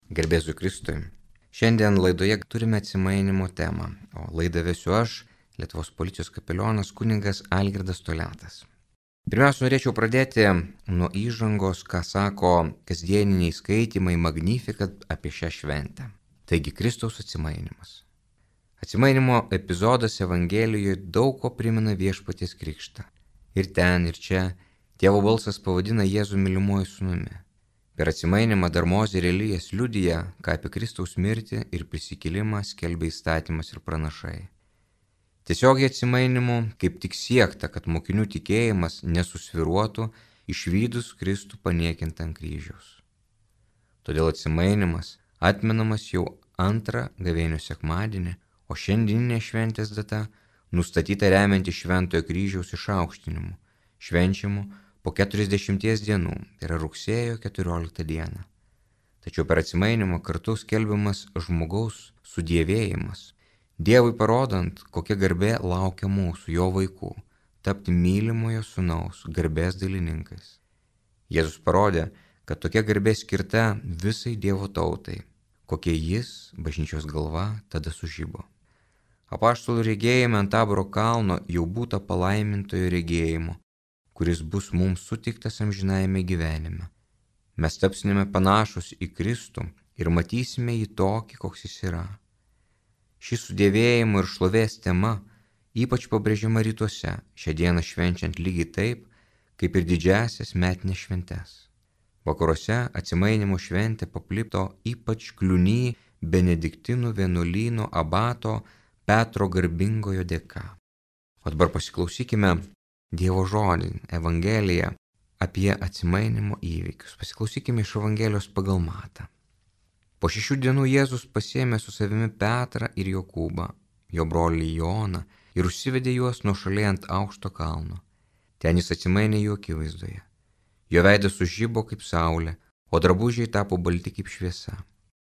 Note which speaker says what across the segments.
Speaker 1: Garbės Jėzui Kristui. Šiandien laidoje turime atsimainimo temą, o laidą vesiu aš, Lietuvos policijos kapelionas kunigas Algirdas Toliatas. Pirmiausia, norėčiau pradėti nuo įžangos, ką sako kasdieniniai skaitymai Magnificat apie šią šventę. Taigi Kristaus atsimainimas. Atsimainimo epizodas Evangelijoje daug ko primena Viešpaties krikštą. Ir ten, ir čia Tėvo balsas pavadina Jėzų mylimuoju sūnumi. Per atsimainimą dar Mozė ir Elijas liudija, ką apie Kristaus mirtį ir prisikėlimą skelbia įstatymas ir pranašai. Tiesiogiai atsimainimu kaip tik siekta, kad mokinių tikėjimas nesusviruotų išvydus Kristų paniekintą ant kryžiaus. Todėl atsimainimas atmenamas jau antrą gavėnių sekmadienį, o šiandieninė šventės data nustatyta remianti Šventojo kryžiaus išaukštinimu, švenčiamu po 40 dienų, tai yra rugsėjo 14 dieną. Tačiau per atsimainimą kartu skelbiamas žmogaus sudievėjimas, Dievui parodant, kokia garbė laukia mūsų, jo vaikų, tapti mylimojo sūnaus garbės dalininkais. Jėzus parodė, kad tokia garbė skirta visai Dievo tautai, kokie jis, bažnyčios galva, tada sužibo. Apaštalų regėjime ant Taboro kalno jau būta palaimintojo regėjimo, kuris bus mums suteiktas amžinajame gyvenime. Mes tapsime panašus į Kristų ir matysime jį tokį, koks jis yra. Ši sudėvėjimo ir šlovės tema ypač pabrėžiama rytuose, šią dieną švenčiant lygiai taip, kaip ir didžiasias metinės šventes. Vakaruose atsimainimo šventė paplito ypač Kliuny benediktinų vienuolyno abato Petro garbingojo dėka. O dabar pasiklausykime Dievo žodį, Evangeliją apie atsimainimo įvykius. Pasiklausykime iš Evangelijos pagal Matą. Po 6 dienų Jėzus pasiėmė su savimi Petrą ir Jokūbą, jo brolį Joną, ir užsivedė juos nuošaliai ant aukšto kalno. Ten jis atsimainė jų akivaizdoje. Jo veidas sužibo kaip saulė, o drabužiai tapo balti kaip šviesa.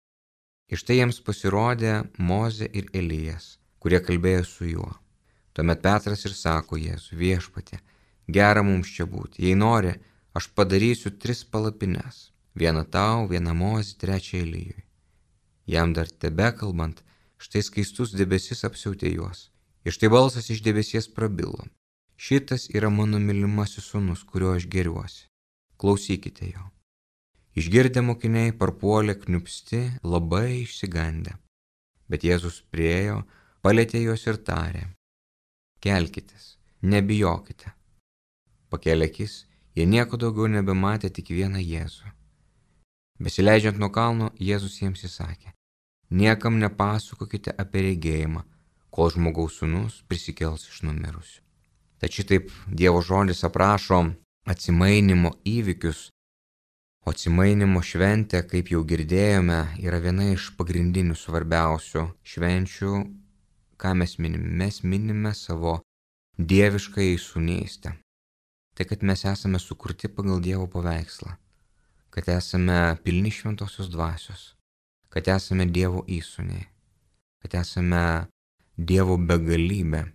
Speaker 1: Iš tai jiems pasirodė Mozė ir Elijas, kurie kalbėjo su juo. Tuomet Petras ir sako Jėzui: Viešpatie, gera mums čia būti. Jei nori, aš padarysiu 3 palapines. Vieną tau, vieną Mozei, 3 Elijui. Jam dar tebekalbant, štai skaistus debesis apsiautė juos. Ir štai balsas iš debesies prabilo: Šitas yra mano mylimasis sūnus, kuriuo aš gėriuosi. Klausykite jo. Išgirdę mokiniai parpuolė kniupsti, labai išsigandę. Bet Jėzus priėjo, palietė juos ir tarė: Kelkitės, nebijokite. Pakėlę akis, jie nieko daugiau nebematė, tik vieną Jėzų. Besileidžiant nuo kalno, Jėzus jiems įsakė: Niekam nepasakokite apie regėjimą, kol žmogaus sūnus prisikels iš numirusių. Tad šitaip Dievo žodis aprašo atsimainimo įvykius, o atsimainimo šventė, kaip jau girdėjome, yra viena iš pagrindinių svarbiausių švenčių, ką mes minime. Mes minime savo dieviškąją sūnystę. Tai, kad mes esame sukurti pagal Dievo paveikslą, kad esame pilni šventosios dvasios, kad esame Dievo įsūniai, kad esame Dievo begalybė.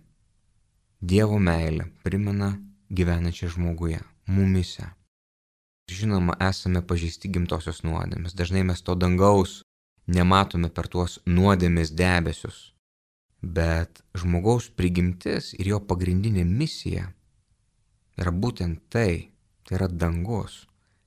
Speaker 1: Dievo meilė primena gyvenančią žmoguje, mumyse. Žinoma, esame pažeisti gimtosios nuodėmės. Dažnai mes to dangaus nematome per tuos nuodėmės debesius. Bet žmogaus prigimtis ir jo pagrindinė misija yra būtent tai yra dangus.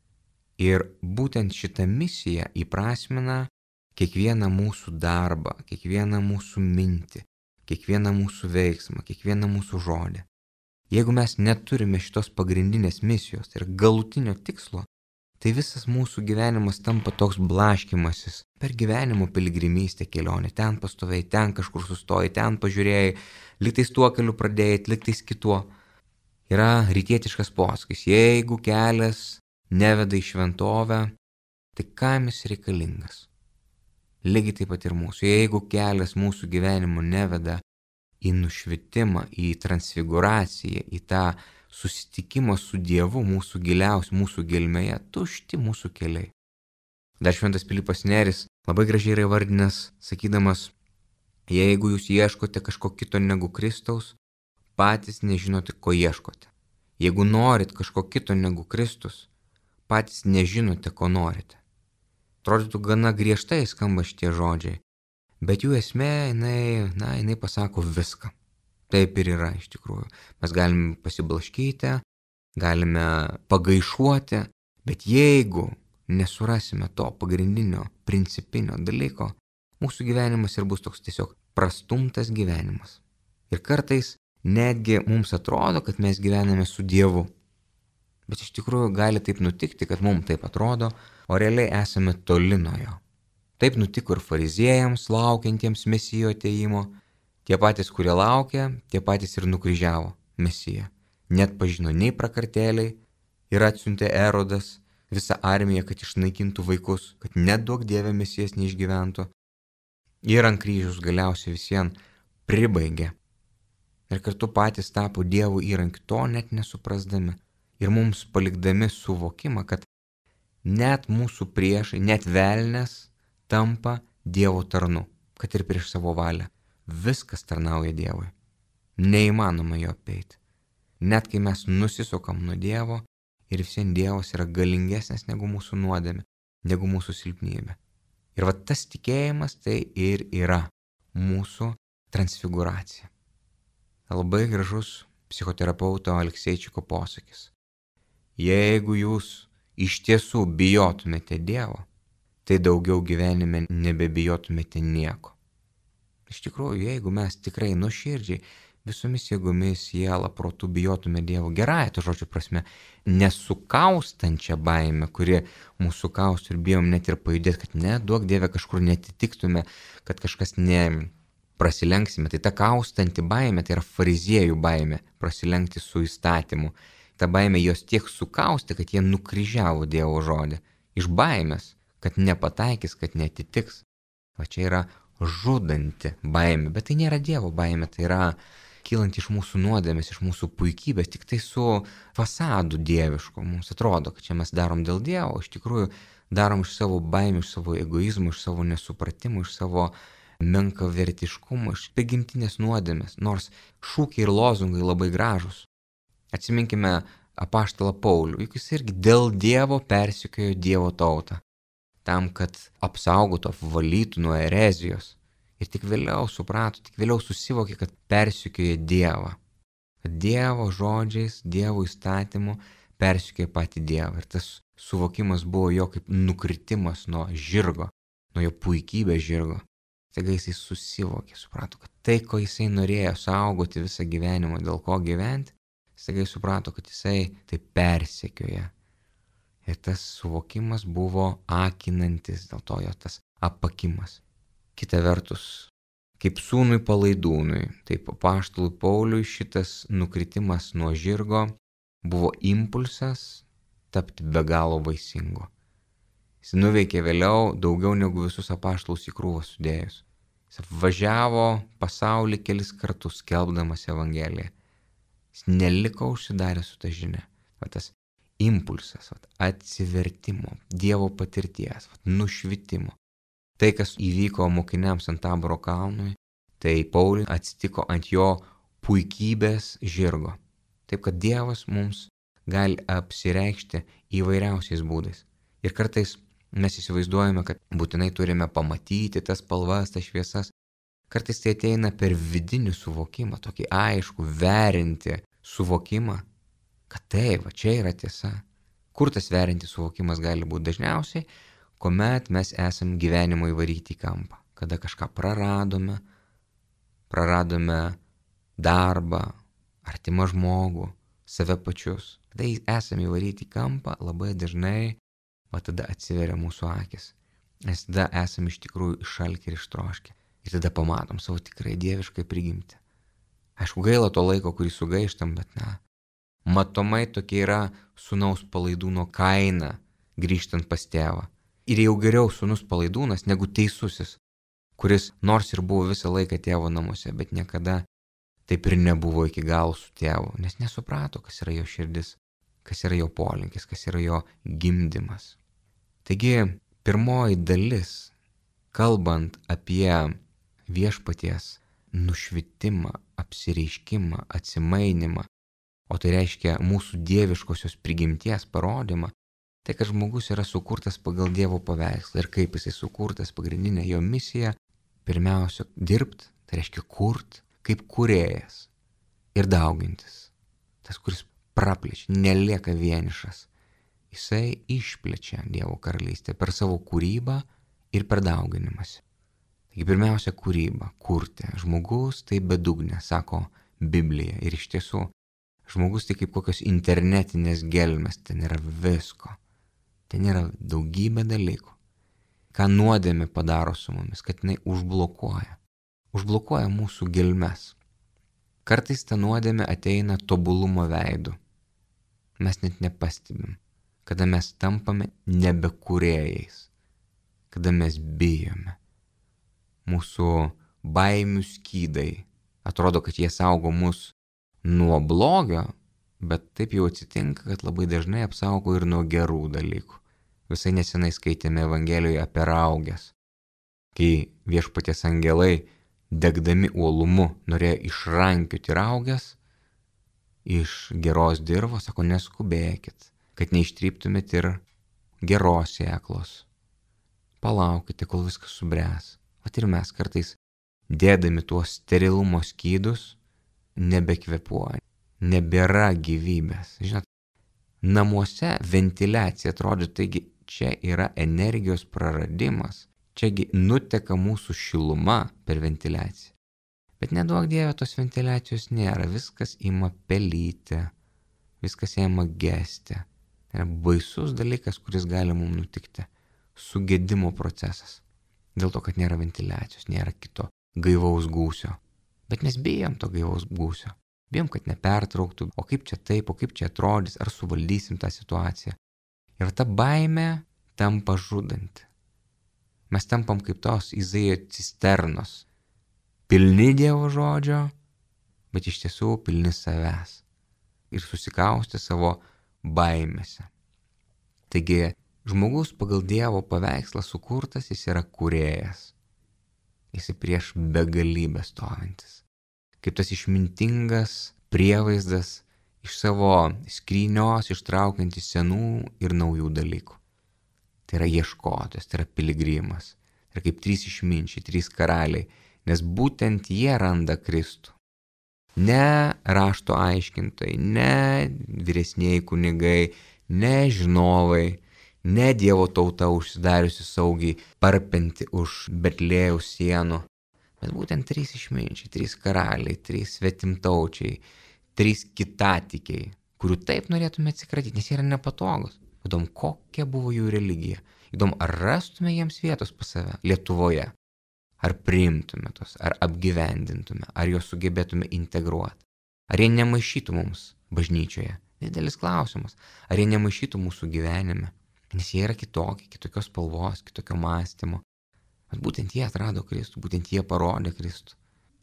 Speaker 1: Ir būtent šitą misiją įprasmina kiekvieną mūsų darbą, kiekvieną mūsų mintį, kiekvieną mūsų veiksmą, kiekvieną mūsų žodį. Jeigu mes neturime šitos pagrindinės misijos, tai yra galutinio tikslo, tai visas mūsų gyvenimas tampa toks blaškymasis per gyvenimo piligrimystę kelionę. Ten pastovėjai, ten kažkur sustojai, ten pažiūrėjai, liktais tuo keliu pradėjai, liktais kituo. Yra rytietiškas posakis: jeigu kelias neveda į šventovę, tai kam jis reikalingas? Lygiai taip pat ir mūsų. Jeigu kelias mūsų gyvenimo neveda į nušvitimą, į transfiguraciją, į tą susitikimą su Dievu mūsų giliausiu, mūsų gelmėje, tušti mūsų keliai. Dar šventas Pilypas Nėris labai gražiai yra įvardinęs, sakydamas: jeigu jūs ieškote kažko kito negu Kristaus, patys nežinote, ko ieškote. Jeigu norit kažko kito negu Kristus, patys nežinote, ko norite. Atrodytų gana griežtai skamba šitie žodžiai, bet jų esmė, jinai pasako viską. Taip ir yra iš tikrųjų. Mes galime pasiblaškyti, galime pagaišuoti, bet jeigu nesurasime to pagrindinio, principinio dalyko, mūsų gyvenimas ir bus toks tiesiog prastumtas gyvenimas. Ir kartais netgi mums atrodo, kad mes gyvename su Dievu. Bet iš tikrųjų gali taip nutikti, kad mums taip atrodo, o realiai esame toli nuo jo. Taip nutiko ir fariziejams, laukiantiems Mesijo atėjimo. Tie patys, kurie laukia, tie patys ir nukryžiavo Mesiją. Net pažino nei prakartėliai ir atsiuntė Erodas visą armiją, kad išnaikintų vaikus, kad net duok Dieve Mesijas neišgyventų. Ir ant kryžiaus galiausiai visiems pribaigė. Ir kartu patys tapo Dievo įrankiu, to net nesuprasdami. Ir mums palikdami suvokimą, kad net mūsų priešai, net velnias tampa Dievo tarnu, kad ir prieš savo valią. Viskas tarnauja Dievui. Neįmanoma jo apeiti. Net kai mes nusisukam nuo Dievo ir visien Dievas yra galingesnis negu mūsų nuodėmė, negu mūsų silpnybė. Ir va tas tikėjimas tai ir yra mūsų transfiguracija. Labai gražus psichoterapeuto Alekseičiko posakis. Jeigu jūs iš tiesų bijotumėte Dievo, tai daugiau gyvenime nebebijotumėte nieko. Iš tikrųjų, jeigu mes tikrai nuoširdžiai visomis jėgomis, siela, protu bijotume Dievo, gerąja to žodžio prasme, nesukaustančią baimę, kuri mūsų kaustų ir bijom net ir pajudėti, kad neduok Dieve kažkur netitiktume, kad kažkas prasilenksime. Tai ta kaustanti baimė, tai yra fariziejų baimė, prasilenkti su įstatymu. Ta baimė jos tiek sukausti, kad jie nukryžiavo Dievo žodį. Iš baimės, kad nepataikys, kad netitiks. Va čia yra žudanti baimė, bet tai nėra Dievo baimė, tai yra kylant iš mūsų nuodėmės, iš mūsų puikybės, tik tai su fasadu dievišku. Mums atrodo, kad čia mes darom dėl Dievo, iš tikrųjų darom iš savo baimių, iš savo egoizmų, iš savo nesupratimų, iš savo menkavertiškumo, iš prigimtinės nuodėmės, nors šūkiai ir lozungai labai gražus. Atsiminkime apaštalą Paulių, juk jis irgi dėl Dievo persekiojo Dievo tautą, tam, kad apsaugotų, apvalytų nuo erezijos. Ir tik vėliau suprato, tik vėliau susivokė, kad persekioja Dievą. Kad Dievo žodžiais, Dievo įstatymu persekioja patį Dievą. Ir tas suvokimas buvo jo kaip nukritimas nuo žirgo, nuo jo puikybės žirgo. Taigi jisai susivokė, suprato, kad tai, ko jisai norėjo saugoti visą gyvenimą, dėl ko gyventi, taigi suprato, kad jisai tai persekioja. Ir tas suvokimas buvo akinantis, dėl to jo tas apakimas. Kita vertus, kaip sūnui palaidūnui, taip apaštalui Pauliui šitas nukritimas nuo žirgo buvo impulsas tapti be galo vaisingu. Jis nuveikė vėliau daugiau negu visus apaštalus į krūvą sudėjus. Jis apvažiavo pasaulį kelis kartus skelbdamas Evangeliją. Jis neliko užsidaręs su ta žinia. Va tas impulsas, atsivertimo, Dievo patirties, nušvitimo. Tai, kas įvyko mokiniams ant Taboro kalnui, tai Pauliui atsitiko ant jo puikybės žirgo. Taip, kad Dievas mums gali apsireikšti įvairiausiais būdais. Ir kartais mes įsivaizduojame, kad būtinai turime pamatyti tas spalvas, tas šviesas. Kartais tai ateina per vidinį suvokimą, tokį aišku, veriantį suvokimą, kad taip, va čia yra tiesa. Kur tas veriantis suvokimas gali būti dažniausiai? Kuomet mes esam gyvenimo įvaryti į kampą, kada kažką praradome darbą, artimą žmogų, save pačius. Kada esame įvaryti į kampą, labai dažnai, va tada atsiveria mūsų akis. Nes tada esame iš tikrųjų išalkę ir ištroškę. Ir tada pamatom savo tikrai dieviškai prigimtį. Aišku, gaila to laiko, kurį sugaištam, bet matomai tokia yra sūnaus palaidūno kaina grįžtant pas tėvą. Ir jau geriau sūnus palaidūnas negu teisusis, kuris nors ir buvo visą laiką tėvo namuose, bet niekada taip ir nebuvo iki galo su tėvu, nes nesuprato, kas yra jo širdis, kas yra jo polinkis, kas yra jo gimdymas. Taigi, pirmoji dalis, kalbant apie viešpaties nušvitimą, apsireiškimą, atsimainimą, o tai reiškia mūsų dieviškosios prigimties parodymą, Tai, kad žmogus yra sukurtas pagal Dievo paveikslą ir kaip jisai sukurtas, pagrindinė jo misija, pirmiausia, dirbti, tai reiškia kurt, kaip kūrėjas ir daugintis. Tas, kuris praplečia, nelieka vienišas. Jisai išplečia Dievo karalystę per savo kūrybą ir per dauginimąsi. Taigi pirmiausia, kūryba, kurti. Žmogus tai bedugnė, sako Biblija. Ir iš tiesų, žmogus tai kaip kokios internetinės gelmės, ten yra visko. Ten yra daugybė dalykų. Ką nuodėmė padaro su mumis, kad jinai užblokuoja. Užblokuoja mūsų gelmes. Kartais ta nuodėmė ateina tobulumo veidu. Mes net nepastebim, kada mes tampame nebekūrėjais, kada mes bijome. Mūsų baimių skydai atrodo, kad jie saugo mus nuo blogio, bet taip jau atsitinka, kad labai dažnai apsaugo ir nuo gerų dalykų. Visai nesenai skaitėme Evangelijoje apie rauges, kai viešpaties angelai degdami uolumu norėjo išrankioti rauges iš geros dirvos, sako, neskubėkit, kad neištryptumėt ir geros sėklos. Palaukite, kol viskas subręs. Vat ir mes kartais, dėdami tuos sterilumo skydus, nebekvepuoja, nebėra gyvybės. Žinot, namuose ventiliacija atrodo, taigi čia yra energijos praradimas. Čiagi nuteka mūsų šiluma per ventiliaciją. Bet neduok Dieve, tos ventiliacijos nėra. Viskas ima pelyti, viskas ima gesti. Tai yra baisus dalykas, kuris gali mums nutikti. Sugedimo procesas. Dėl to, kad nėra ventiliacijos, nėra kito gaivaus gūsio. Bet mes bijom to gaivaus gūsio. Bijom, kad nepertrauktų, o kaip čia taip, o kaip čia atrodys, ar suvaldysim tą situaciją. Ir ta baimė tampa žudanti. Mes tampam kaip tos Izaijo cisternos, pilni Dievo žodžio, bet iš tiesų pilni savęs ir susikaustę savo baimėse. Taigi, žmogus pagal Dievo paveikslą sukurtas, jis yra kūrėjas. Jis prieš begalybę stovintis. Kaip tas išmintingas prievaizdas iš savo skrynios ištraukiantis senų ir naujų dalykų. Tai yra ieškotojas, tai yra piligrimas. Tai yra kaip 3 išminčiai, 3 karaliai, nes būtent jie randa Kristų. Ne rašto aiškintojai, ne vyresnieji kunigai, ne žinovai, ne Dievo tauta užsidariusi saugiai, parpenti už Betlėjaus sienų, bet būtent 3 išminčiai, 3 karaliai, 3 svetimtaučiai, 3 kitatikiai, kurių taip norėtume atsikratyti, nes jie yra nepatogus. Įdomu, kokia buvo jų religija. Įdomu, ar rastume jiems vietos pas save Lietuvoje. Ar priimtume tos, ar apgyvendintume, ar juos sugebėtume integruoti. Ar jie nemaišytų mums bažnyčioje. Didelis klausimas. Ar jie nemaišytų mūsų gyvenime. Nes jie yra kitokie, kitokios spalvos, kitokio mąstymo. Bet būtent jie atrado Kristų, būtent jie parodė Kristų.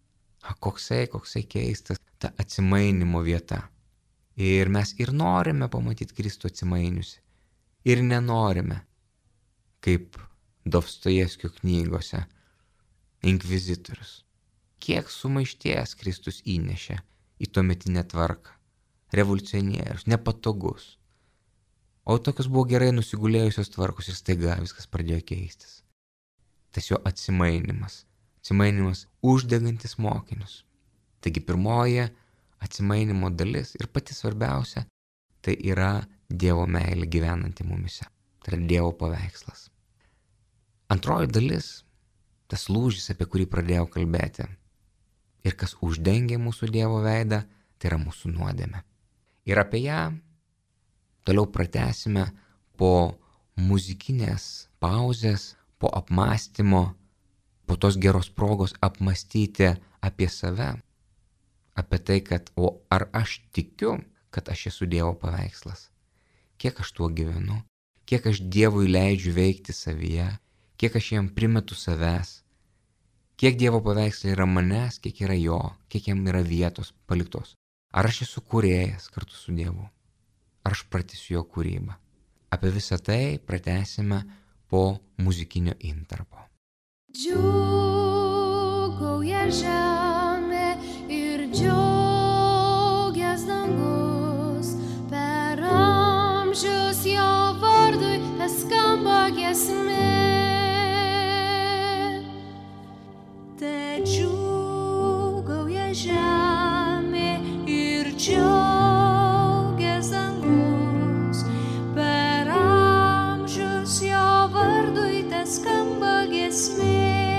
Speaker 1: Koksai keistas ta atsimainimo vieta. Ir mes ir norime pamatyti Kristų atsimainiusi. Ir nenorime, kaip Dostojevskio knygose, inkvizitorius. Kiek sumaišties Kristus įnešė į tuometinę tvarką. Revoliucionierius, nepatogus. O tokios buvo gerai nusigulėjusios tvarkos ir staiga viskas pradėjo keistis. Tas jo atsimainimas. Atsimainimas uždegantis mokinius. Taigi pirmoji atsimainimo dalis ir pati svarbiausia, tai yra Dievo meilė gyvenanti mumise. Tai yra Dievo paveikslas. Antroji dalis, tas lūžis, apie kurį pradėjau kalbėti. Ir kas uždengia mūsų Dievo veidą, tai yra mūsų nuodėmė. Ir apie ją toliau pratęsime po muzikinės pauzės, po apmąstymo, po tos geros progos apmąstyti apie save. Apie tai, kad ar aš tikiu, kad aš esu Dievo paveikslas. Kiek aš tuo gyvenu, kiek aš Dievui leidžiu veikti savyje, kiek aš jam primetu savęs, kiek Dievo paveikslai yra manęs, kiek yra jo, kiek jam yra vietos paliktos. Ar aš esu kūrėjas kartu su Dievu, ar aš pratęsiu jo kūrybą. Apie visą tai pratęsime po muzikinio intarpo.
Speaker 2: Džiūgauja žemė ir džiaugias dangus, per amžius jo vardą skamba giesmė. Te džiūgauja žemė ir džiaugias dangus, per amžius jo vardui te skamba giesmė.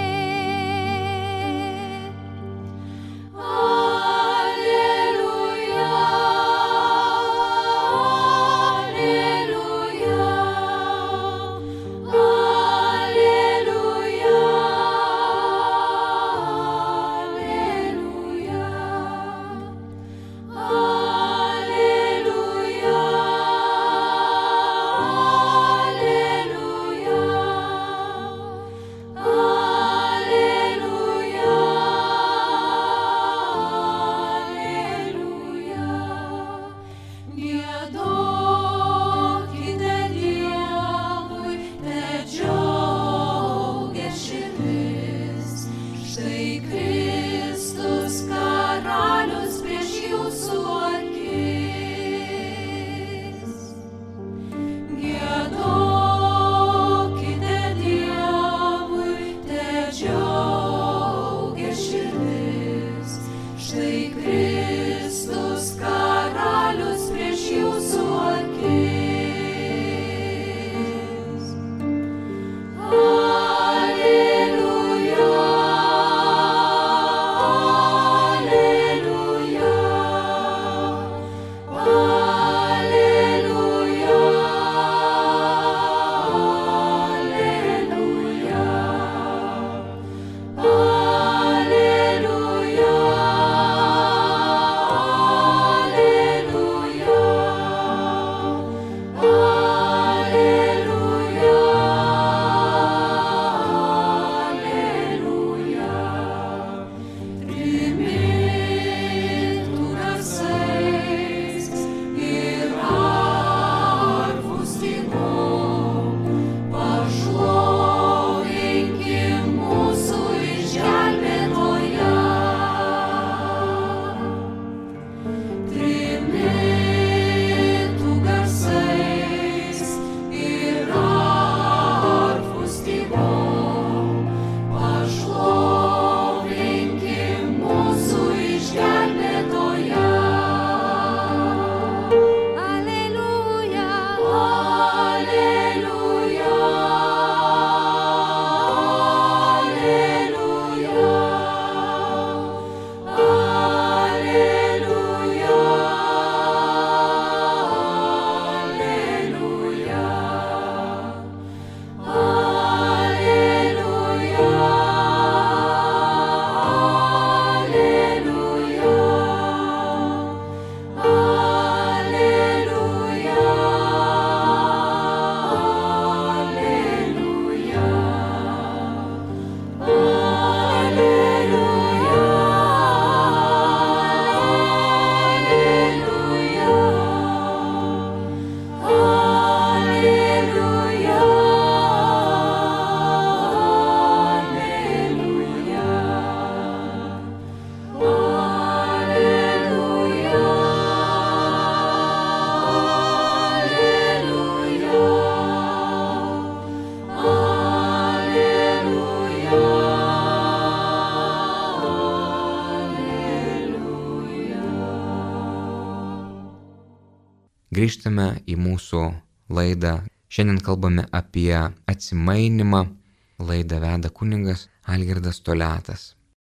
Speaker 1: Grįžtame į mūsų laidą. Šiandien kalbame apie atsimainymą. Laidą veda kunigas Algirdas Toliatas.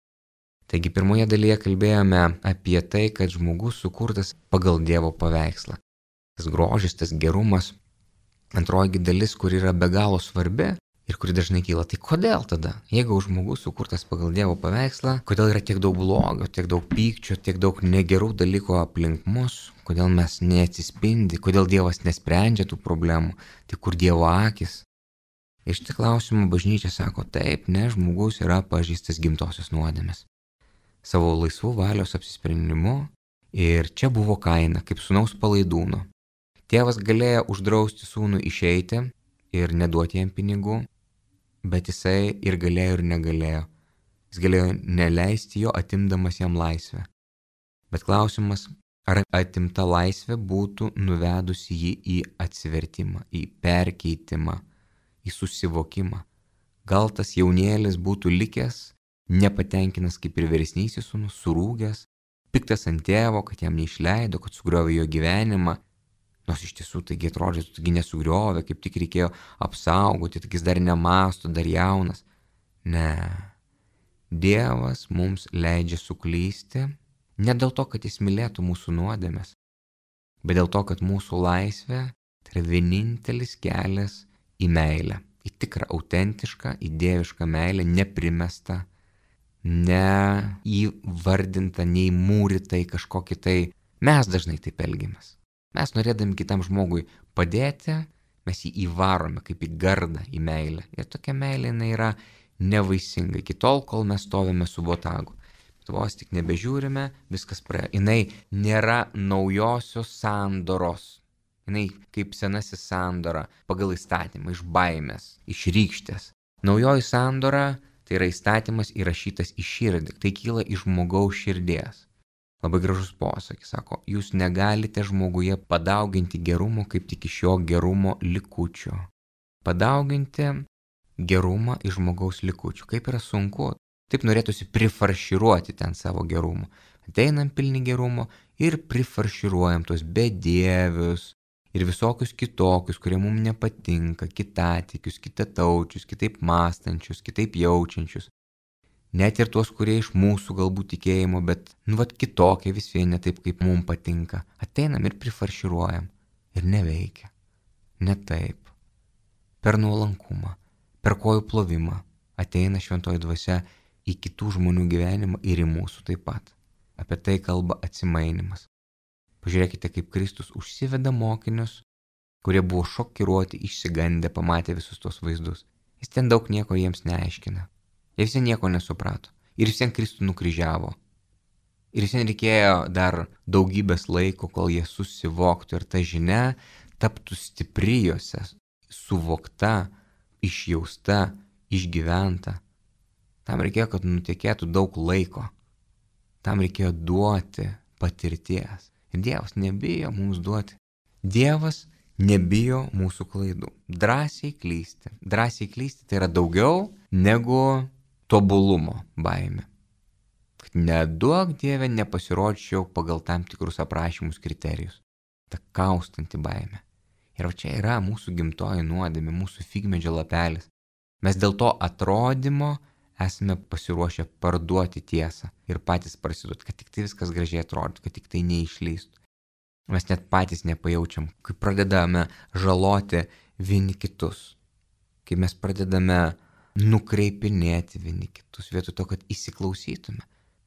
Speaker 1: Taigi pirmoje dalyje kalbėjome apie tai, kad žmogus sukurtas pagal Dievo paveikslą. Tas grožis, tas gerumas. Antroji dalis, kur yra be galo svarbi ir kuri dažnai kyla. Tai kodėl tada, jeigu žmogus sukurtas pagal Dievo paveikslą, kodėl yra tiek daug blogio, tiek daug pykčio, tiek daug negerų dalykų aplink mus, kodėl mes neatsispindi, kodėl Dievas nesprendžia tų problemų, tai kur Dievo akis? Iš šitą klausimą bažnyčia sako taip, nes žmogus yra pažeistas gimtosios nuodėmės. Savo laisvų valios apsisprendimu ir čia buvo kaina, kaip sūnaus palaidūno. Tėvas galėjo uždrausti sūnų išeiti ir neduoti jam pinigų, bet jisai ir galėjo ir negalėjo. Jis galėjo neleisti jo, atimdamas jam laisvę. Bet klausimas, ar atimta laisvė būtų nuvedusi jį į atsivertimą, į perkeitimą, į susivokimą. Gal tas jaunėlis būtų likęs, nepatenkinas kaip ir vyresnysis sūnus, surūgęs, piktas ant tėvo, kad jam neišleido, kad sugriovė jo gyvenimą. Nors iš tiesų taigi atrodytų, taigi nesugriovė, kaip tik reikėjo apsaugoti, taigi jis dar nemąsto, dar jaunas. Ne. Dievas mums leidžia suklysti, ne dėl to, kad jis mylėtų mūsų nuodėmes, bet dėl to, kad mūsų laisvė tai yra vienintelis kelias į meilę, į tikrą, autentišką, į dievišką meilę, neprimestą, neįvardintą, neįmūrytą į kažkokį tai. Mes dažnai taip elgiamės. Mes norėdami kitam žmogui padėti, mes jį įvarome kaip į gardą, į meilę. Ir tokia meilė jinai yra nevaisinga, iki tol, kol mes stovime su botagu. Bet vos tik nebežiūrime, viskas praėjo. Jinai nėra naujosios sandoros. Jinai kaip senasis sandora pagal įstatymą, iš baimės, iš rykštės. Naujoji sandora tai yra įstatymas įrašytas į širdį. Tai kyla iš žmogaus širdies. Labai gražus posakis, sako, jūs negalite žmoguje padauginti gerumo kaip tik iš jo gerumo likučio. Padauginti gerumą iš žmogaus likučių. Kaip yra sunku. Taip norėtųsi prifarširuoti ten savo gerumo. Ateinam pilni gerumo ir prifarširuojam tos bedievius ir visokius kitokius, kurie mums nepatinka, kitatikius, kitataučius, kitaip mąstančius, kitaip jaučiančius. Net ir tuos, kurie iš mūsų galbūt tikėjimo, bet, kitokie vis vien ne taip, kaip mums patinka. Ateinam ir prifarširuojam. Ir neveikia. Ne taip. Per nuolankumą, per kojų plovimą ateina šventoji dvasia į kitų žmonių gyvenimą ir į mūsų taip pat. Apie tai kalba atsimainimas. Pažiūrėkite, kaip Kristus užsiveda mokinius, kurie buvo šokiruoti, išsigandę, pamatę visus tos vaizdus. Jis ten daug nieko jiems neaiškina. Jie visi nieko nesuprato. Ir vis vien Kristų nukryžiavo. Ir vis vien reikėjo dar daugybės laiko, kol jie susivoktų ir ta žinia taptų stipri juose, suvokta, išjausta, išgyventa. Tam reikėjo, kad nutekėtų daug laiko. Tam reikėjo duoti patirties. Ir Dievas nebijo mums duoti. Dievas nebijo mūsų klaidų. Drąsiai klysti. Drąsiai klysti tai yra daugiau negu tobulumo baimė. Kad neduok Dieve nepasirodžiau pagal tam tikrus aprašymus kriterijus. Ta kaustanti baimė. Ir čia yra mūsų gimtoji nuodėmė, mūsų figmedžio lapelis. Mes dėl to atrodymo esame pasiruošę parduoti tiesą ir patys prasiduoti, kad tik tai viskas gražiai atrodytų, kad tik tai neišlystų. Mes net patys nepajaučiam, kai pradedame žaloti vieni kitus, kai mes pradedame nukreipinėti vieni kitus, vietoj to, kad įsiklausytume.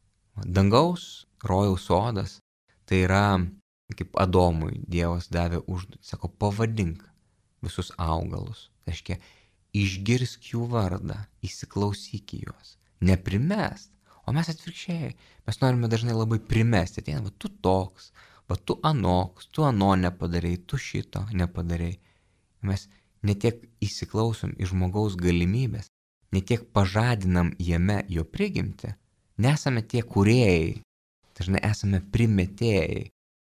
Speaker 1: Dangaus rojaus sodas tai yra, kaip Adomui Dievas davė užduotį, sako, pavadink visus augalus. Tai reiškia, išgirsk jų vardą, įsiklausyk į juos, neprimest. O mes atvirkščiai, mes norime dažnai labai primesti. Ateina, tu toks, tu anoks, tu ano nepadarei, tu šito nepadarei. Mes netiek įsiklausom į žmogaus galimybės, netiek pažadinam jame jo prigimtį. Nesame tie kūrėjai, dažnai esame primetėjai.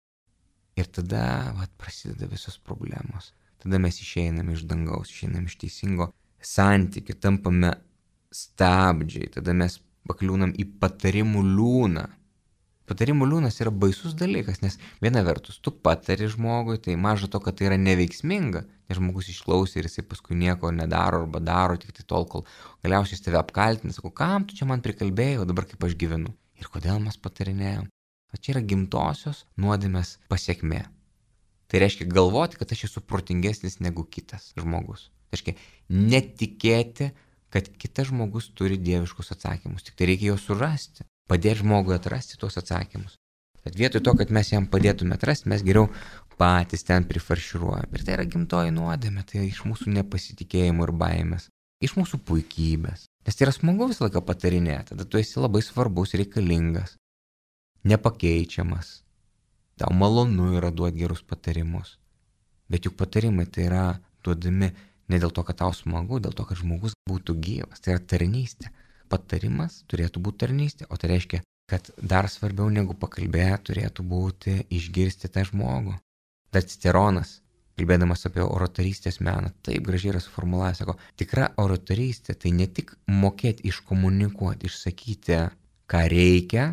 Speaker 1: Ir tada prasideda visos problemos. Tada mes išeiname iš dangaus, išeiname iš teisingo santykio, tampame stabdžiai, tada mes pakliūnam į patarimų liūną. Patarimų liūnas yra baisus dalykas, nes viena vertus, tu patari žmogui, tai maža to, kad tai yra neveiksminga, nes žmogus išklausė ir jisai paskui nieko nedaro arba daro tik tai tol, kol galiausiai jis tave apkaltina, sako, kam tu čia man prikalbėjai, o dabar kaip aš gyvenu. Ir kodėl mes patarinėjom? O čia yra gimtosios nuodėmės pasekmė. Tai reiškia galvoti, kad aš esu protingesnis negu kitas žmogus. Tai reiškia netikėti, kad kitas žmogus turi dieviškus atsakymus. Tik tai reikia juos surasti, padėti žmogui atrasti tuos atsakymus. Bet vietoj to, kad mes jam padėtume atrasti, mes geriau patys ten prifarširuojam. Ir tai yra gimtoji nuodėmė, tai iš mūsų nepasitikėjimo ir baimės, iš mūsų puikybės. Nes tai yra smagu visą laiką patarinėti, tada tu esi labai svarbus, reikalingas, nepakeičiamas. Tau malonu yra duoti gerus patarimus. Bet juk patarimai tai yra duodami ne dėl to, kad tau smagu, dėl to, kad žmogus būtų gyvas. Tai yra tarnystė. Patarimas turėtų būti tarnystė, o tai reiškia kad dar svarbiau negu pakalbėti turėtų būti išgirsti tą žmogų. Dar Ciceronas, kalbėdamas apie oratorystės meną, taip gražiai yra suformulavęs, sako, tikra oratorystė tai ne tik mokėti iškomunikuoti, išsakyti, ką reikia,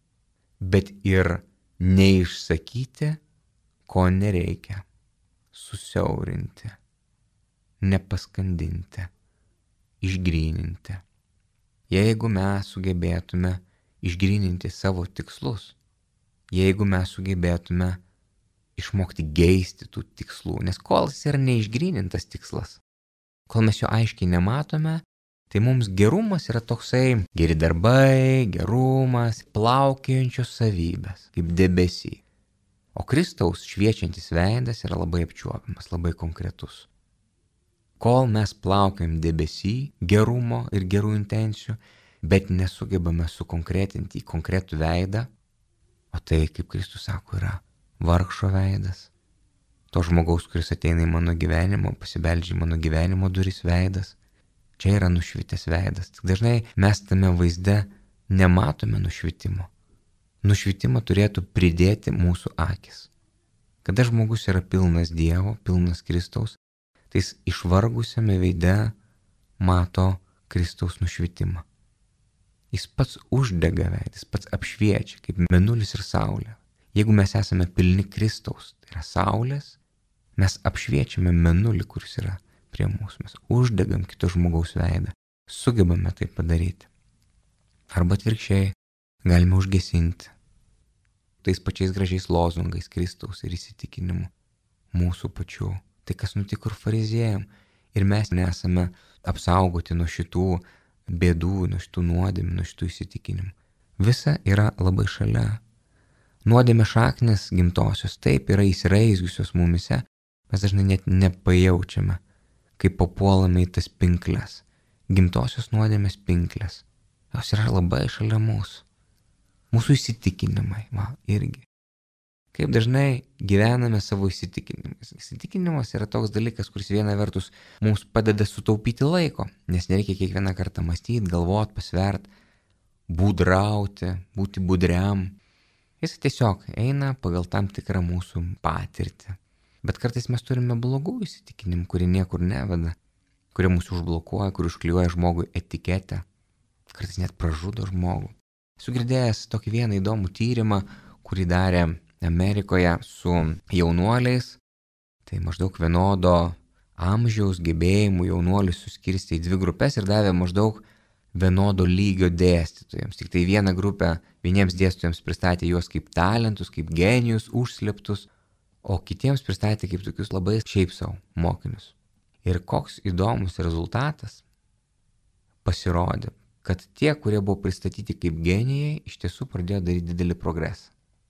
Speaker 1: bet ir neišsakyti, ko nereikia, susiaurinti, nepaskandinti, išgryninti. Jeigu mes sugebėtume išgryninti savo tikslus, jeigu mes sugebėtume išmokti geisti tų tikslų, nes kol jis yra neišgrynintas tikslas, kol mes jo aiškiai nematome, tai mums gerumas yra toksai geri darbai, gerumas, plaukiojančios savybės, kaip debesy. O Kristaus šviečiantis veidas yra labai apčiuopiamas, labai konkretus. Kol mes plaukiam debesy gerumo ir gerų intencijų, bet nesugebame sukonkretinti į konkretų veidą, o tai, kaip Kristus sako, yra vargšo veidas, to žmogaus, kuris ateina į mano gyvenimą, pasibeldžia į mano gyvenimo duris veidas, čia yra nušvitęs veidas. Tik dažnai mes tame vaizde nematome nušvitimo. Nušvitimą turėtų pridėti mūsų akis. Kada žmogus yra pilnas Dievo, pilnas Kristaus, tai jis išvargusiame veide mato Kristaus nušvitimą. Jis pats uždega veidą, jis pats apšviečia, kaip mėnulis ir saulė. Jeigu mes esame pilni Kristaus, tai yra saulės, mes apšviečiame mėnulį, kuris yra prie mūsų. Mes uždegam kito žmogaus veidą, sugebame tai padaryti. Arba atvirkščiai, galime užgesinti tais pačiais gražiais lozungais Kristaus ir įsitikinimu mūsų pačių. Tai kas nutiko ir fariziejam. Ir mes nesame apsaugoti nuo šitų bėdų, nuo šitų nuodėmių, nuo šitų įsitikinimų. Visa yra labai šalia. Nuodėmė šaknis gimtosios taip yra įsiraizgiusios mumise, mes dažnai net nepajaučiame, kaip papuolame į tas pinkles. Gimtosios nuodėmės pinkles. Jos yra labai šalia mūsų. Mūsų įsitikinimai, irgi. Kaip dažnai gyvename savo įsitikinimus. Įsitikinimas yra toks dalykas, kuris viena vertus mums padeda sutaupyti laiko, nes nereikia kiekvieną kartą mąstyti, galvoti, pasvert, būdrauti, būti budriam. Jis tiesiog eina pagal tam tikrą mūsų patirtį. Bet kartais mes turime blogų įsitikinimų, kurie niekur neveda, kurie mūsų užblokuoja, kurie užklijuoja žmogui etiketę, kartais net pražudo žmogų. Esu girdėjęs tokį vieną įdomų tyrimą, kurį darė Amerikoje su jaunuoliais. Tai maždaug vienodo amžiaus gebėjimų jaunuolius suskirstė į 2 grupės ir davė maždaug vienodo lygio dėstytojams. Tik tai vieną grupę vieniems dėstytojams pristatė juos kaip talentus, kaip genijus, užslėptus, o kitiems pristatė kaip tokius labai šiaip savo mokinius. Ir koks įdomus rezultatas pasirodė, kad tie, kurie buvo pristatyti kaip genijai, iš tiesų pradėjo daryti didelį progresą.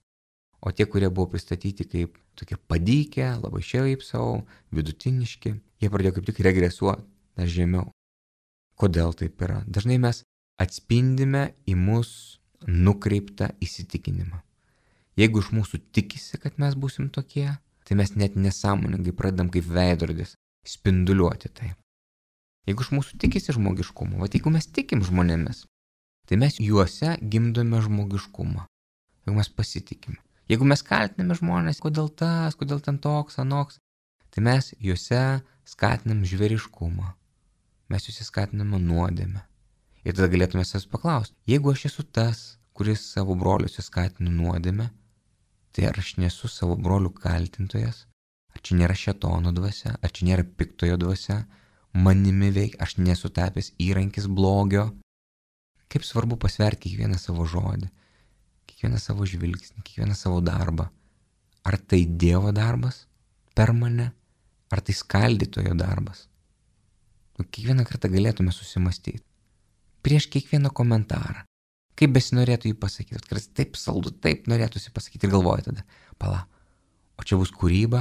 Speaker 1: O tie, kurie buvo pristatyti kaip tokie padykę, labai šiaip savo, vidutiniški, jie pradėjo kaip tik regresuoti dar žemiau. Kodėl taip yra? Dažnai mes atspindime į mus nukreiptą įsitikinimą. Jeigu iš mūsų tikisi, kad mes būsim tokie, tai mes net nesąmoningai pradedam kaip veidrodis spinduliuoti tai. Jeigu iš mūsų tikisi žmogiškumo, jeigu mes tikim žmonėmis, tai mes juose gimdome žmogiškumą. Jeigu mes pasitikime. Jeigu mes kaltiname žmonės, kodėl tas, kodėl ten toks, anoks, tai mes juose skatinam žvėriškumą. Mes juose skatiname nuodėmę. Ir tada galėtume savęs paklausti, jeigu aš esu tas, kuris savo broliuose skatina nuodėmę, tai ar aš nesu savo brolių kaltintojas? Ar čia nėra šėtono dvasia? Ar čia nėra piktojo dvasia? Manimi veik, aš nesu tapęs įrankis blogio? Kaip svarbu pasverti kiekvieną savo žodį, kiekvieną savo žvilgsnį, kiekvieną savo darbą. Ar tai Dievo darbas per mane? Ar tai skaldytojo darbas? Kiekvieną kartą galėtume susimastyti. Prieš kiekvieną komentarą. Kaip besinorėtų jį pasakyti. Kartais taip saldu, taip norėtųsi pasakyti ir galvoju tada. Pala, o čia bus kūryba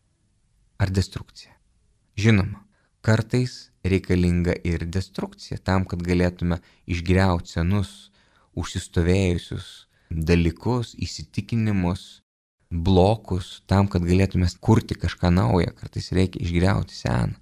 Speaker 1: ar destrukcija? Žinoma, kartais reikalinga ir destrukcija tam, kad galėtume išgriauti senus, užsistovėjusius dalykus, įsitikinimus, blokus, tam, kad galėtume kurti kažką naują. Kartais reikia išgriauti seną.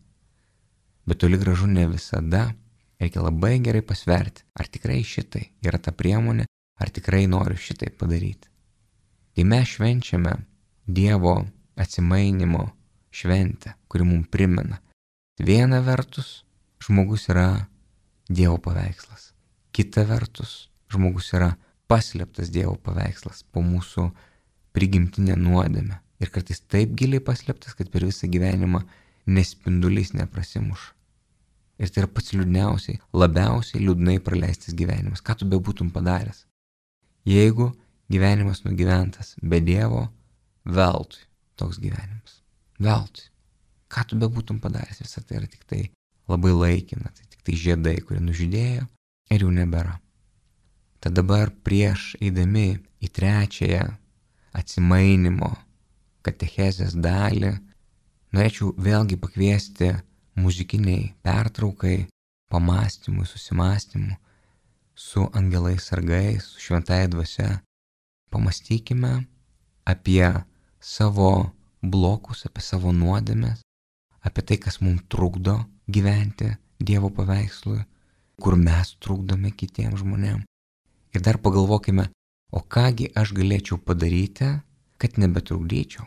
Speaker 1: Bet toli gražu ne visada. Reikia labai gerai pasverti, ar tikrai šitai yra ta priemonė, Ar tikrai noriu šitai padaryti? Tai mes švenčiame Dievo atsimainimo šventę, kuri mums primena. Viena vertus, žmogus yra Dievo paveikslas. Kita vertus, žmogus yra paslėptas Dievo paveikslas po mūsų prigimtinę nuodėmę. Ir kartais taip giliai paslėptas, kad per visą gyvenimą nespindulys neprasimuša. Ir tai yra pats liūdniausiai, labiausiai liūdnai praleistas gyvenimas. Ką tu bebūtum padaręs? Jeigu gyvenimas nugyventas be Dievo, veltui toks gyvenimas. Veltui. Ką tu bebūtum padaręs, visą tai yra tik tai labai laikina, tai tik tai žiedai, kurie nužydėjo ir jau nebėra. Tad dabar prieš eidami į trečiąją atsimainimo katechezės dalį, norėčiau vėlgi pakviesti muzikiniai pertraukai, pamastymui, susimastymui su angelais sargais, su šventąja dvasia. Pamastykime apie savo blokus, apie savo nuodėmes, apie tai, kas mums trukdo gyventi Dievo paveikslui, kur mes trukdome kitiems žmonėms. Ir dar pagalvokime, o kągi aš galėčiau padaryti, kad nebetrukdyčiau.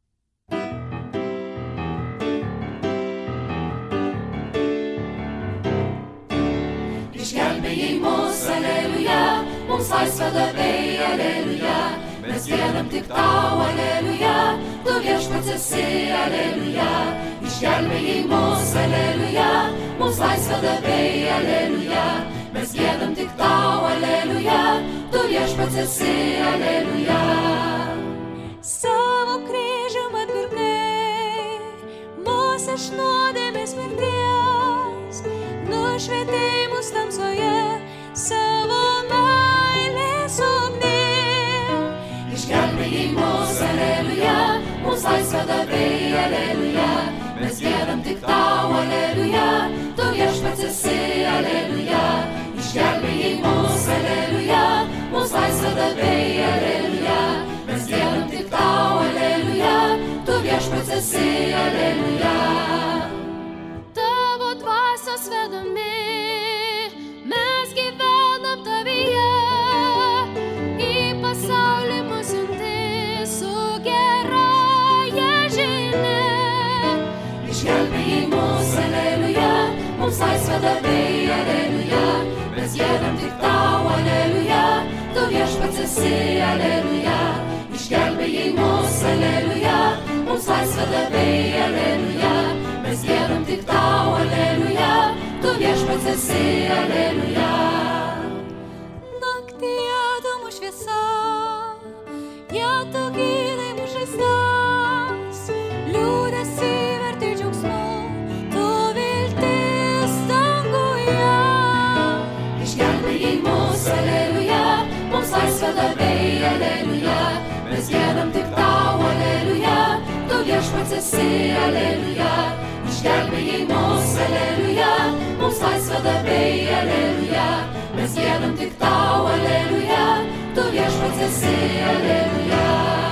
Speaker 2: Išgelbėjai mus, aleliuja, mums laisvę davei, aleliuja, mes giedam tik tau, aleliuja, tu viešpats esi, aleliuja. Išgelbėjai mus, aleliuja, mums laisvę davei, aleliuja, mes giedam tik tau, aleliuja, tu viešpats esi, aleliuja. Savo kryžium atpirkai mus iš nuodėmės mirties, nušvietei mus tamsoje savo meilės ugnim. Išgelbėjai mus, aleliuja, mums laisvę davei, aleliuja, mes giedam tik tau, aleliuja, tu viešpats esi, aleliuja. Išgelbėjai mus, aleliuja, mums laisvę davei, aleliuja, mes giedam tik tau, aleliuja, tu viešpats esi, aleliuja. Tavo dvasios vedami, mes gyvenam tavyje, į pasaulį mus siunti su gerąja žinia. Išgelbėjai mus, aleliuja, mums laisvę davei, aleliuja, mes giedam tik tau, aleliuja, tu viešpats esi, aleliuja. Išgelbėjai mus, aleliuja, mums laisvę davei, aleliuja, mes giedam tik tau, aleliuja, tu viešpats esi, aleliuja. Naktyje tu mūsų šviesa, ją tu gydai mūsų žaizdas, liūdesį verti džiaugsmu, tu viltis danguje. Išgelbėjai mus, aleliuja, mums laisvę davei, aleliuja, mes giedam tik tau, aleliuja, tu viešpats esi, aleliuja. Išgelbėjai mus, aleliuja, mums laisvę davei, aleliuja, mes giedam tik tau, aleliuja, tu viešpats esi, aleliuja.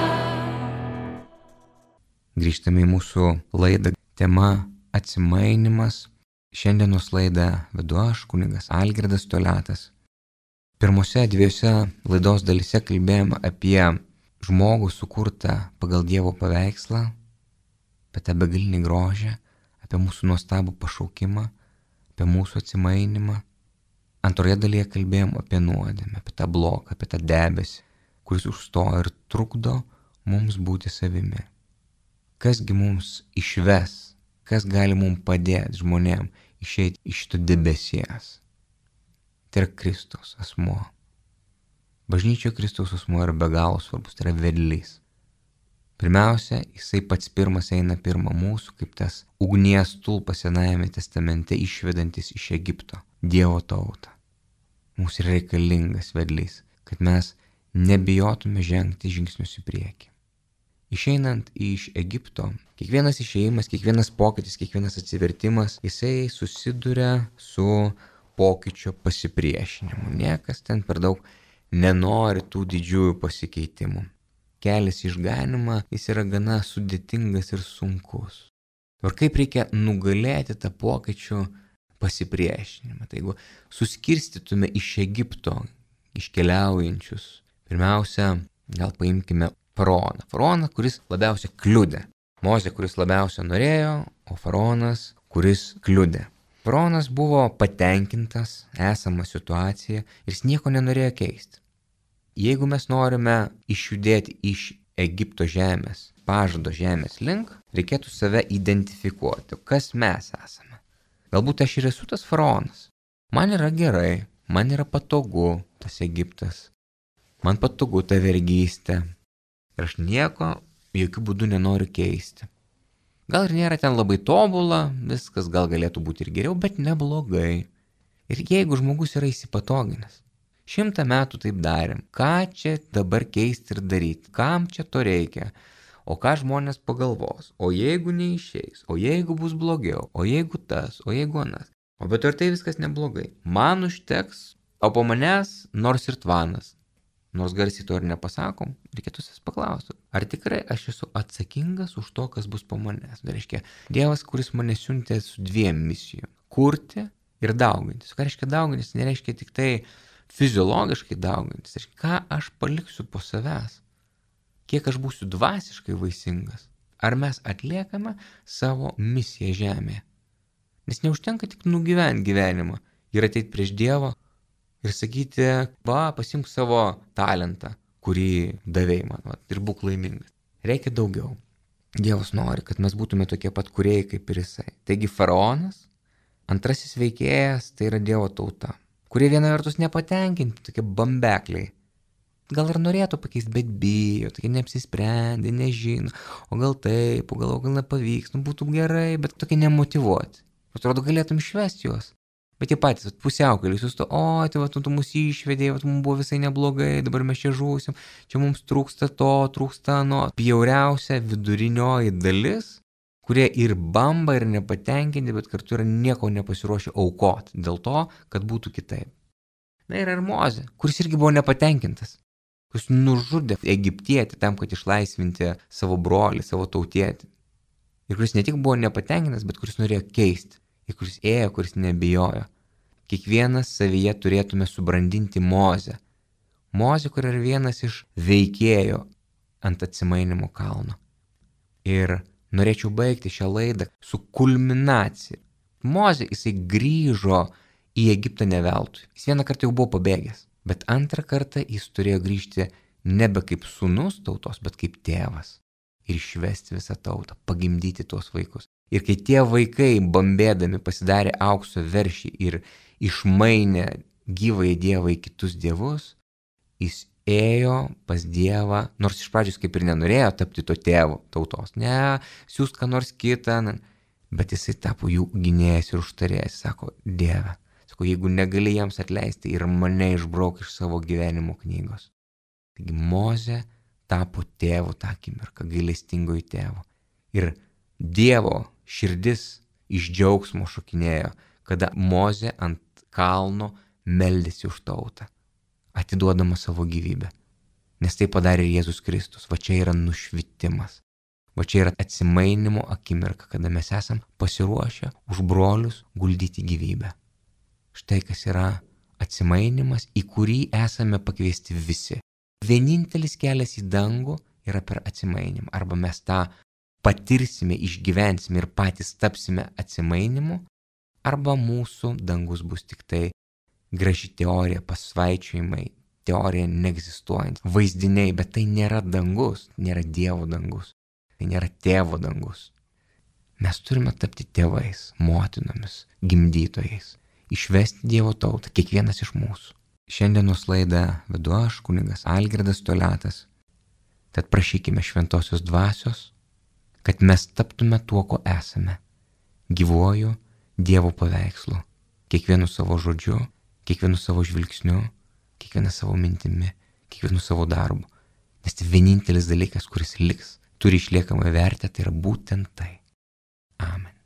Speaker 1: Grįžtame į mūsų laidą, tema atsimainimas. Šiandienos laidą vedu aš, kunigas Algirdas Toliatas. Pirmose dviejose laidos dalyse kalbėjome apie žmogų sukurtą pagal Dievo paveikslą, apie tą begalinį grožį, apie mūsų nuostabų pašaukimą, apie mūsų atsimainimą. Antroje dalyje kalbėjom apie nuodėmę, apie tą bloką, apie tą debesį, kuris užstoja ir trukdo mums būti savimi. Kasgi mums išves, kas gali mums padėti žmonėm išeiti iš šito debesies? Tai yra Kristaus asmuo. Bažnyčioje Kristaus asmuo yra be galo svarbus, tai yra vedlys. Pirmiausia, jisai pats pirmas eina pirma mūsų, kaip tas ugnies stulpas Senajame testamente išvedantis iš Egipto Dievo tautą. Mums yra reikalingas vedlys, kad mes nebijotume žengti žingsnius į priekį. Išeinant iš Egipto, kiekvienas išėjimas, kiekvienas pokytis, kiekvienas atsivertimas, jisai susiduria su pokyčio pasipriešinimu. Niekas ten per daug nenori tų didžiųjų pasikeitimų. Kelias į išganymą, jis yra gana sudėtingas ir sunkus. Ir kaip reikia nugalėti tą pokyčių pasipriešinimą. Tai jeigu suskirstytume iš Egipto iškeliaujančius. Pirmiausia, gal paimkime faraoną. Faraoną, kuris labiausiai kliudė. Mozė, kuris labiausiai norėjo, o faraonas, kuris kliudė. Faraonas buvo patenkintas esamą situaciją ir jis nieko nenorėjo keisti. Jeigu mes norime išjudėti iš Egipto žemės, pažado žemės link, reikėtų save identifikuoti, kas mes esame. Galbūt aš ir esu tas faraonas. Man yra gerai, man yra patogu tas Egiptas, man patogu ta vergystė ir aš nieko jokių būdų nenoriu keisti. Gal ir nėra ten labai tobula, viskas gal galėtų būti ir geriau, bet neblogai. Ir jeigu žmogus yra įsipatoginęs, 100 metų taip darėm, ką čia dabar keisti ir daryti, kam čia to reikia, o ką žmonės pagalvos, o jeigu neišeis, o jeigu bus blogiau, o jeigu tas, o jeigu anas. O bet ir tai viskas neblogai. Man užteks, o po manęs nors ir tvanas. Nors garsiai to ir nepasakom, reikėtų savęs paklausti, ar tikrai aš esu atsakingas už to, kas bus po manęs. Tai reiškia, Dievas, kuris mane siuntė su 2 misijom - kurti ir daugintis. Ką reiškia daugintis? Nereiškia tik tai fiziologiškai daugintis. Tai reiškia, ką aš paliksiu po savęs. Kiek aš būsiu dvasiškai vaisingas. Ar mes atliekame savo misiją žemėje. Nes neužtenka tik nugyventi gyvenimą ir ateiti prieš Dievą ir sakyti, va, pasimk savo talentą, kurį davei man, va, ir būk laimingas. Reikia daugiau. Dievas nori, kad mes būtume tokie pat kūrėjai kaip ir jisai. Taigi faraonas, antrasis veikėjas, tai yra Dievo tauta, kurie viena vertus nepatenkinti, tokie bambekliai. Gal ir norėtų pakeisti, bet bijo, tokie neapsisprendė, nežino, o gal taip, o gal nepavyks, būtų gerai, bet tokie nemotyvuoti. Atrodo, galėtum išvesti juos. Bet jie patys, pusiaukelį, susto, o, tai va, tu mūsų išvedėjai, va, mums buvo visai neblogai, dabar mes čia žūsim, čia mums trūksta to, trūksta ano. Bjauriausia vidurinioji dalis, kurie ir bamba, ir nepatenkinti, bet kartu yra nieko nepasiruošę aukoti dėl to, kad būtų kitaip. Na ir Mozė, kuris irgi buvo nepatenkintas, kuris nužudė egiptietį tam, kad išlaisvinti savo brolį, savo tautietį. Ir kuris ne tik buvo nepatenkintas, bet kuris norėjo keisti. Ir kuris ėjo, kuris nebijojo. Kiekvienas savyje turėtume subrandinti Mozę. Mozė, kur yra vienas iš veikėjų ant Atsimainimo kalno. Ir norėčiau baigti šią laidą su kulminacija. Mozė, jisai grįžo į Egiptą ne veltui. Jis vieną kartą jau buvo pabėgęs, bet antrą kartą jis turėjo grįžti nebe kaip sūnus tautos, bet kaip tėvas. Ir išvesti visą tautą, pagimdyti tuos vaikus. Ir kai tie vaikai, bambėdami, pasidarė aukso veršį ir išmainė gyvąjį Dievą į kitus dievus, jis ėjo pas Dievą, nors iš pradžios kaip ir nenorėjo tapti to tėvo tautos. Ne, siūst ką nors kitą, bet jisai tapo jų gynėjas ir užtarėjas. Sako, Dieve, sako, jeigu negali jiems atleisti ir mane išbrauk iš savo gyvenimo knygos. Taigi Mozė tapo tėvu tą akimirką, gailestingoji tėvu. Ir Dievo širdis iš džiaugsmo šokinėjo, kada Mozė ant kalno meldėsi už tautą, atiduodama savo gyvybę. Nes tai padarė Jėzus Kristus. Va čia yra nušvitimas. Va čia yra atsimainimo akimirka, kada mes esam pasiruošę už brolius guldyti gyvybę. Štai kas yra atsimainimas, į kurį esame pakviesti visi. Vienintelis kelias į dangų yra per atsimainimą. Arba mes tą patirsime, išgyvensime ir patys tapsime atsimainimu, arba mūsų dangus bus tik tai graži teorija, pasvaičiojimai, teorija neegzistuojant, vaizdiniai, bet tai nėra dangus, nėra Dievo dangus, tai nėra tėvo dangus. Mes turime tapti tėvais, motinomis, gimdytojais, išvesti Dievo tautą, kiekvienas iš mūsų. Šiandienos laidą vedu aš, kunigas Algirdas Toliatas. Tad prašykime šventosios dvasios, kad mes taptume tuo, ko esame, gyvuoju Dievo paveikslu, kiekvienu savo žodžiu, kiekvienu savo žvilgsniu, kiekvienu savo mintimi, kiekvienu savo darbu. Nes tai vienintelis dalykas, kuris liks, turi išliekamą vertę, tai yra būtent tai. Amen.